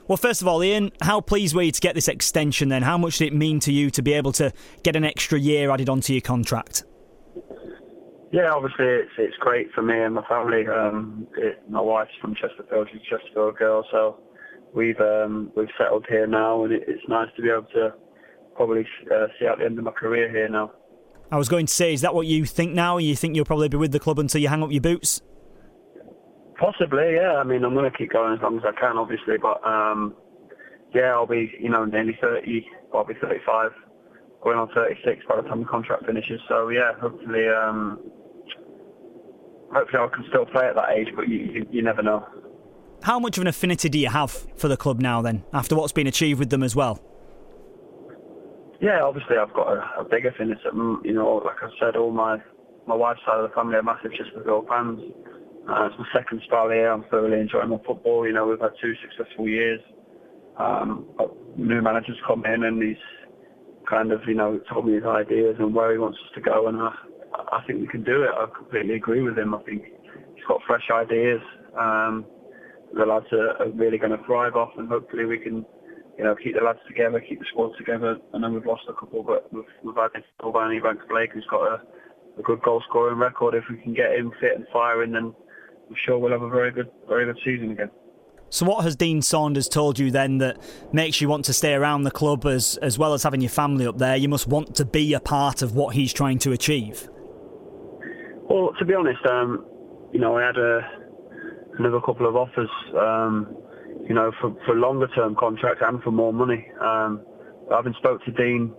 Well, first of all, Ian, how pleased were you to get this extension then? How much did it mean to you to be able to get an extra year added onto your contract? Yeah, obviously it's great for me and my family. My wife's from Chesterfield, she's a Chesterfield girl, so we've settled here now, and it's nice to be able to probably see out the end of my career here now. I was going to say, is that what you think now? You think you'll probably be with the club until you hang up your boots? Possibly, yeah. I mean, I'm going to keep going as long as I can, obviously, but yeah, I'll be, nearly 30, I'll be 35, going on 36 by the time the contract finishes. So yeah, hopefully I can still play at that age, but you never know. How much of an affinity do you have for the club now then, after what's been achieved with them as well? Yeah, obviously I've got a big affinity. Like I said, all my wife's side of the family are massive Chesterfield fans. It's my second spell here. I'm thoroughly enjoying my football. We've had 2 successful years. New manager's come in and he's kind of, told me his ideas and where he wants us to go, and I think we can do it. I completely agree with him. I think he's got fresh ideas. The lads are really going to thrive off, and hopefully we can, keep the lads together, keep the squad together. I know we've lost a couple, but we've added Sylvani Banks-Blake, who's got a good goal scoring record. If we can get him fit and firing, then I'm sure we'll have a very good season again. So what has Dean Saunders told you then that makes you want to stay around the club as well as having your family up there? You must want to be a part of what he's trying to achieve. Well, to be honest, I had another couple of offers, for longer term contracts and for more money. I haven't spoke to Dean.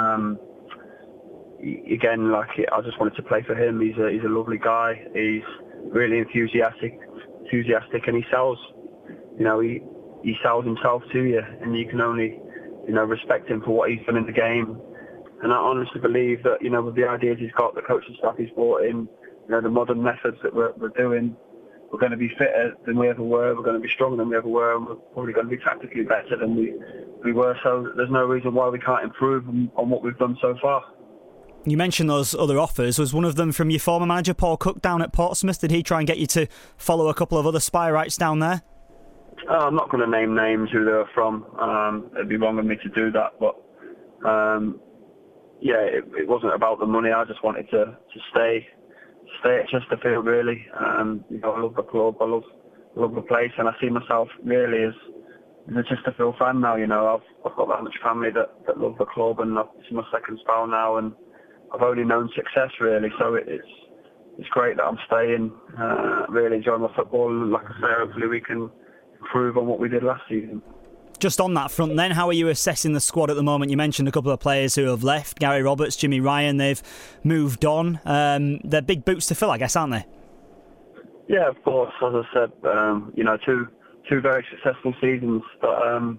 Again, I just wanted to play for him. He's a lovely guy. He's really enthusiastic, and he sells. He sells himself to you, and you can only, respect him for what he's done in the game. And I honestly believe that, with the ideas he's got, the coaching staff he's brought in, the modern methods that we're doing, we're going to be fitter than we ever were, we're going to be stronger than we ever were, and we're probably going to be tactically better than we were. So there's no reason why we can't improve on what we've done so far. You mentioned those other offers. Was one of them from your former manager, Paul Cook, down at Portsmouth? Did he try and get you to follow a couple of other spy rights down there? I'm not going to name names who they're from. It'd be wrong of me to do that, but it wasn't about the money. I just wanted to stay at Chesterfield, really. I love the club, I love the place, and I see myself really as a Chesterfield fan now. I've got that much family that love the club, and it's my second spell now, and I've only known success, really. So it's great that I'm staying, really enjoying my football. Like I say, hopefully we can improve on what we did last season. Just on that front then, how are you assessing the squad at the moment? You mentioned a couple of players who have left, Gary Roberts, Jimmy Ryan, they've moved on. They're big boots to fill, I guess, aren't they? Yeah, of course. As I said, two very successful seasons, but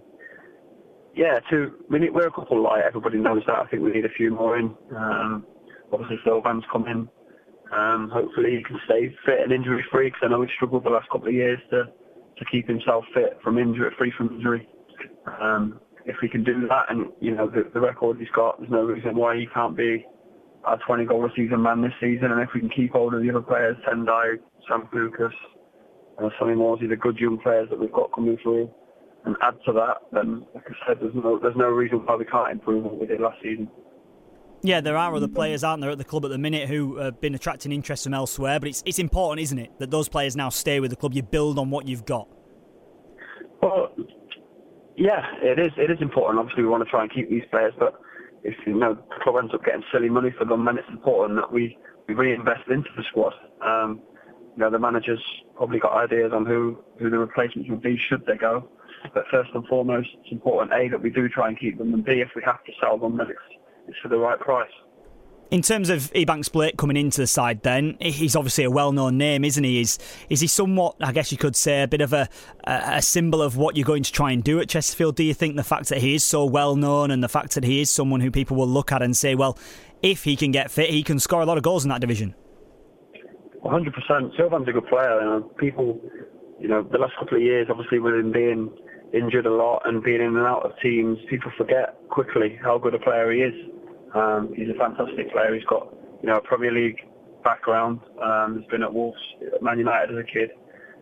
we're a couple light, everybody knows that. I think we need a few more in. Obviously Sylvan's come in. Hopefully he can stay fit and injury free, because I know he's struggled the last couple of years to keep himself free from injury. If we can do that, and the record he's got, there's no reason why he can't be our 20 goal a season man this season. And if we can keep hold of the other players, Tendai, Sam Lucas, Sonny Morsey, the good young players that we've got coming through, and add to that, then like I said, there's no reason why we can't improve what we did last season. Yeah, there are other players, aren't there, at the club at the minute who have been attracting interest from elsewhere, but it's important, isn't it, that those players now stay with the club, you build on what you've got? Well, yeah, it is important. Obviously we want to try and keep these players, but if the club ends up getting silly money for them, then it's important that we reinvest into the squad. The manager's probably got ideas on who the replacements would be should they go, but first and foremost it's important, A, that we do try and keep them, and B, if we have to sell them, then it's for the right price. In terms of Ebanks-Blake coming into the side then, he's obviously a well-known name, isn't he? Is he somewhat, I guess you could say, a bit of a symbol of what you're going to try and do at Chesterfield? Do you think the fact that he is so well-known and the fact that he is someone who people will look at and say, well, if he can get fit, he can score a lot of goals in that division? 100%. Sylvan's a good player. People, the last couple of years, obviously with him being injured a lot and being in and out of teams, people forget quickly how good a player he is. He's a fantastic player. He's got, a Premier League background. He's been at Wolves, Man United as a kid.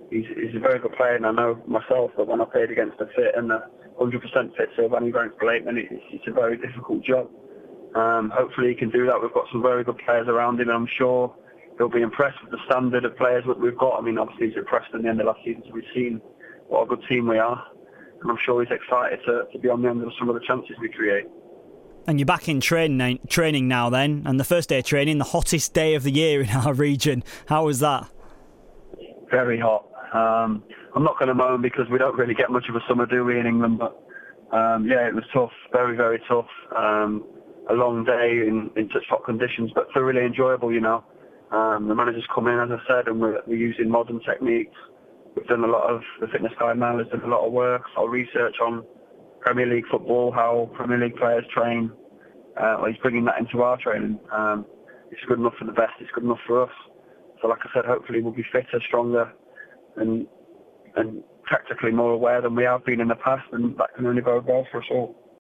he's a very good player, and I know myself that when I played against the fit and the 100% fit Sylvani Blakeman, it's a very difficult job. Hopefully he can do that. We've got some very good players around him, and I'm sure he'll be impressed with the standard of players that we've got. I mean, obviously he's impressed in the end of last season, so we've seen what a good team we are, and I'm sure he's excited to be on the end of some of the chances we create. And you're back in training now then, and the first day of training, the hottest day of the year in our region. How was that? Very hot. I'm not going to moan because we don't really get much of a summer, do we, in England, but yeah, it was tough, very, very tough. A long day in such hot conditions, but thoroughly enjoyable, you know. The managers come in, as I said, and we're using modern techniques. We've done a lot of, the fitness guy now has done a lot of work, our research on Premier League football, how Premier League players train. He's bringing that into our training. It's good enough for the best, it's good enough for us. So like I said, hopefully we'll be fitter, stronger, and tactically more aware than we have been in the past, and that can only bode well for us all.